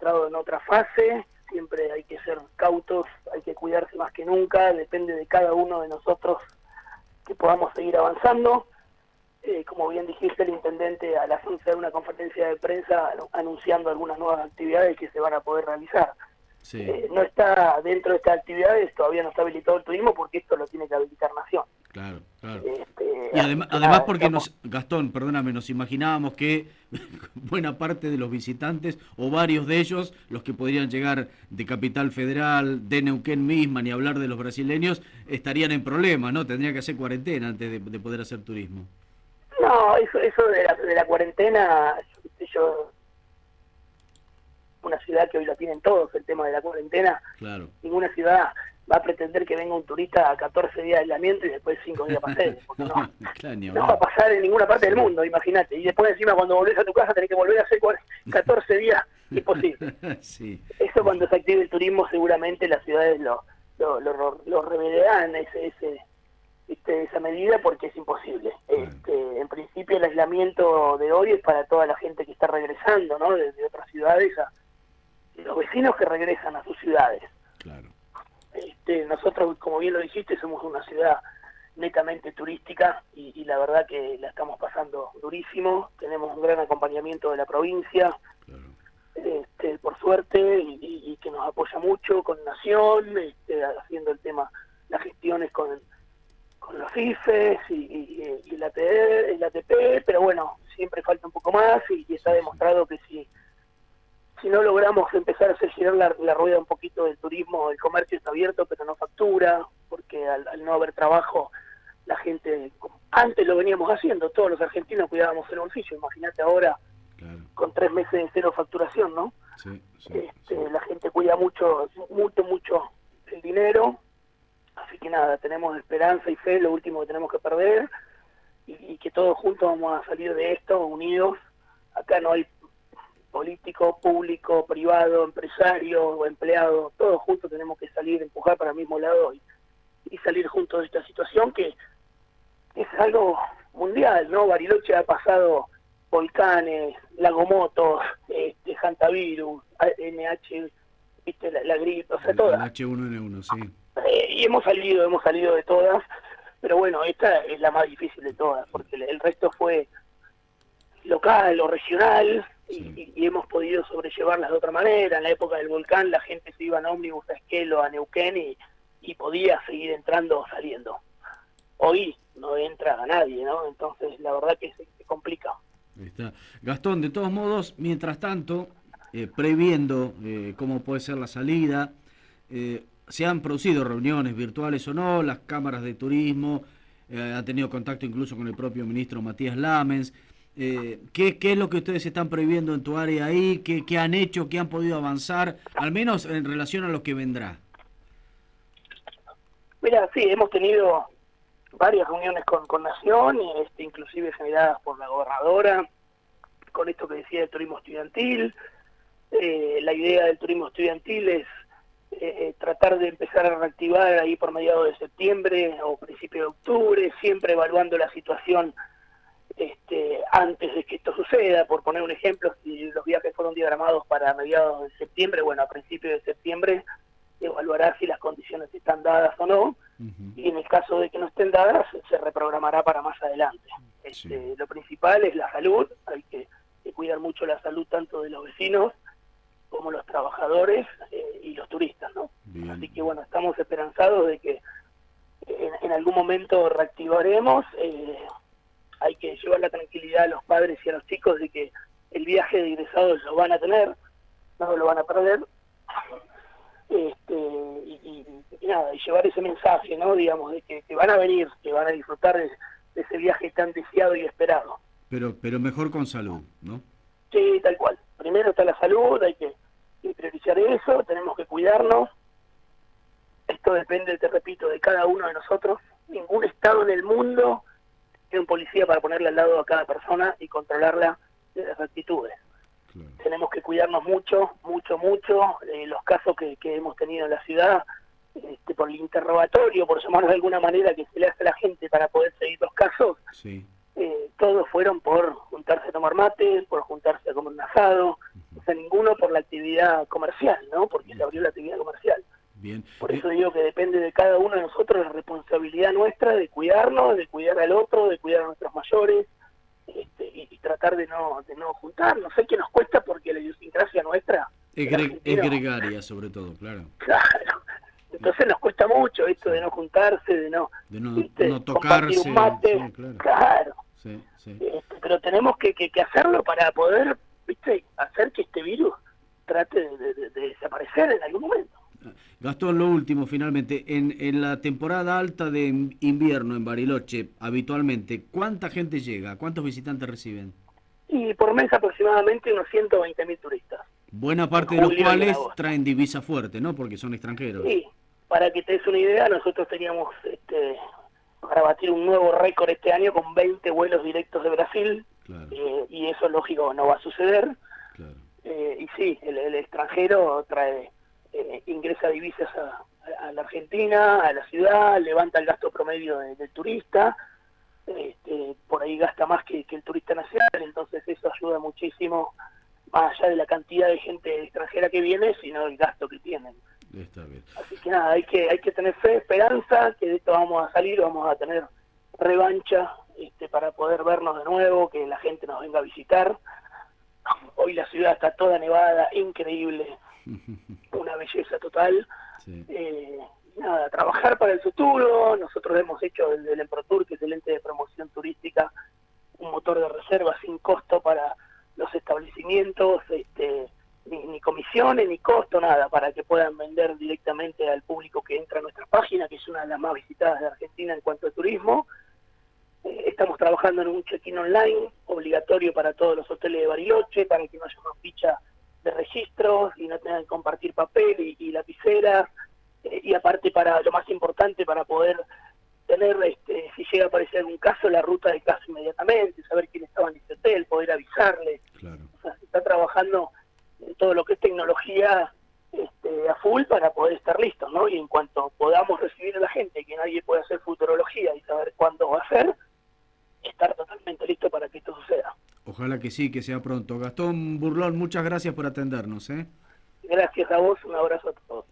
entrado en otra fase, siempre hay que ser cautos, hay que cuidarse más que nunca, depende de cada uno de nosotros que podamos seguir avanzando. Como bien dijiste, el intendente a las 11 de una conferencia de prensa anunciando algunas nuevas actividades que se van a poder realizar. Sí. No está dentro de estas actividades, todavía no está habilitado el turismo porque esto lo tiene que habilitar Nación. Claro, claro. Y Así que además nada, porque estamos... Gastón, perdóname, nos imaginábamos que buena parte de los visitantes, o varios de ellos, los que podrían llegar de Capital Federal, de Neuquén misma, ni hablar de los brasileños, estarían en problemas, ¿no? Tendrían que hacer cuarentena antes de poder hacer turismo. No, eso de la cuarentena, yo una ciudad que hoy la tienen todos, el tema de la cuarentena, Claro. ninguna ciudad va a pretender que venga un turista a 14 días de aislamiento y después 5 días paseo, porque no, claro, ni no va a pasar en ninguna parte del mundo, imagínate, y después encima cuando volvés a tu casa tenés que volver a hacer 14 días, imposible. Sí. Eso cuando se active el turismo seguramente las ciudades lo reverán esa medida porque es imposible. En principio el aislamiento de hoy es para toda la gente que está regresando, ¿no? Desde otras ciudades, los vecinos que regresan a sus ciudades. Claro. Nosotros, como bien lo dijiste, somos una ciudad netamente turística y la verdad que la estamos pasando durísimo. Tenemos un gran acompañamiento de la provincia, claro. Por suerte, y que nos apoya mucho con Nación, haciendo el tema, las gestiones con los IFES y el ATP, pero bueno, siempre falta un poco más y está demostrado que si no logramos empezar a hacer girar la rueda un poquito del turismo, el comercio está abierto pero no factura, porque al no haber trabajo, la gente, antes lo veníamos haciendo, todos los argentinos cuidábamos el bolsillo, imagínate ahora, claro, con 3 meses de cero facturación, ¿no? Sí. La gente cuida mucho el dinero, así que nada, tenemos esperanza y fe, lo último que tenemos que perder, y que todos juntos vamos a salir de esto, unidos. Acá no hay político, público, privado, empresario o empleado, todos juntos tenemos que salir, empujar para el mismo lado y salir juntos de esta situación que es algo mundial, ¿no? Bariloche ha pasado volcanes, lagomotos, hantavirus, NH, ¿viste? La gripe, o sea, todas. El H1N1, sí. Y hemos salido de todas, pero bueno, esta es la más difícil de todas, porque el resto fue local o regional, sí. y hemos podido sobrellevarlas de otra manera. En la época del volcán la gente se iba en ómnibus a Esquelo, a Neuquén, y podía seguir entrando o saliendo. Hoy no entra a nadie, ¿no? Entonces la verdad que se complica. Ahí está. Gastón, de todos modos, mientras tanto, previendo cómo puede ser la salida, se han producido reuniones virtuales o no, las cámaras de turismo, ha tenido contacto incluso con el propio ministro Matías Lamens. ¿Qué es lo que ustedes están previendo en tu área ahí? ¿Qué han hecho? ¿Qué han podido avanzar? Al menos en relación a lo que vendrá. Mira, sí, hemos tenido varias reuniones con Nación, inclusive generadas por la gobernadora, con esto que decía del turismo estudiantil. La idea del turismo estudiantil es tratar de empezar a reactivar ahí por mediados de septiembre o principio de octubre, siempre evaluando la situación antes de que esto suceda. Por poner un ejemplo, si los viajes fueron diagramados para mediados de septiembre, bueno, a principios de septiembre evaluará si las condiciones están dadas o no, y en el caso de que no estén dadas, se reprogramará para más adelante. Sí. Lo principal es la salud, hay que cuidar mucho la salud tanto de los vecinos como los trabajadores y los turistas, ¿no? Bien. Así que bueno, estamos esperanzados de que en algún momento reactivaremos. Hay que llevar la tranquilidad a los padres y a los chicos de que el viaje de egresados lo van a tener, no lo van a perder. Y nada, y llevar ese mensaje, ¿no? Digamos, de que van a venir, que van a disfrutar de ese viaje tan deseado y esperado. Pero mejor con salud, ¿no? Sí, tal cual. Primero está la salud, hay que priorizar eso, tenemos que cuidarnos. Esto depende, te repito, de cada uno de nosotros. Ningún estado en el mundo tiene un policía para ponerle al lado a cada persona y controlarla de las actitudes. Claro. Tenemos que cuidarnos mucho. Los casos que hemos tenido en la ciudad, por el interrogatorio, por llamarlo de alguna manera, que se le hace a la gente para poder seguir los casos, sí. Todos fueron por juntarse a tomar mate, por juntarse a comer un asado, O sea, ninguno por la actividad comercial, ¿no? Porque se abrió la actividad comercial. Bien. Por eso digo que depende de cada uno de nosotros, la responsabilidad nuestra de cuidarnos, de cuidar al otro, de cuidar a nuestros mayores, y tratar de no juntarnos. Sé que nos cuesta porque la idiosincrasia nuestra Es gregaria, sobre todo, claro. claro. Entonces nos cuesta mucho esto de no juntarse, de no, De no, ¿viste? no Compartir tocarse. un mate, Sí, claro. claro. Sí, sí. Pero tenemos que hacerlo para poder, ¿viste? Hacer que este virus trate de desaparecer en algún momento. Gastón, lo último, finalmente, en la temporada alta de invierno en Bariloche, habitualmente, ¿cuánta gente llega? ¿Cuántos visitantes reciben? Y por mes aproximadamente unos 120.000 turistas. Buena En parte de los julio y en cuales agosto. traen divisa fuerte, ¿no? Porque son extranjeros. Y para que te des una idea, nosotros teníamos para batir un nuevo récord este año con 20 vuelos directos de Brasil, Claro, y eso lógico no va a suceder. claro. Y sí, el extranjero ingresa divisas a la Argentina, a la ciudad, levanta el gasto promedio del turista, por ahí gasta más que el turista nacional, entonces eso ayuda muchísimo, más allá de la cantidad de gente extranjera que viene, sino el gasto que tienen. Está bien. Así que nada, hay que tener fe, esperanza, que de esto vamos a salir, vamos a tener revancha para poder vernos de nuevo, que la gente nos venga a visitar. Hoy la ciudad está toda nevada, increíble, una belleza total. Sí. Nada, trabajar para el futuro. Nosotros hemos hecho desde el Emprotur, que es el ente de promoción turística, un motor de reserva sin costo para los establecimientos, ni comisiones, ni costo, nada, para que puedan vender directamente al público que entra a nuestra página, que es una de las más visitadas de Argentina en cuanto a turismo. Estamos trabajando en un check-in online obligatorio para todos los hoteles de Bariloche, para que no haya más ficha de registros y no tengan que compartir papel y lapiceras, y aparte, para lo más importante, para poder tener, si llega a aparecer algún caso, la ruta del caso inmediatamente, saber quién estaba en ese hotel, poder avisarle. Claro. O sea, se está trabajando en todo lo que es tecnología a full para poder estar listos, ¿no? Y en cuanto podamos recibir a la gente, que nadie puede hacer futurología y saber cuándo va a ser, estar totalmente listo para que esto suceda. Ojalá que sí, que sea pronto. Gastón Burlón, muchas gracias por atendernos, ¿eh? Gracias a vos, un abrazo a todos.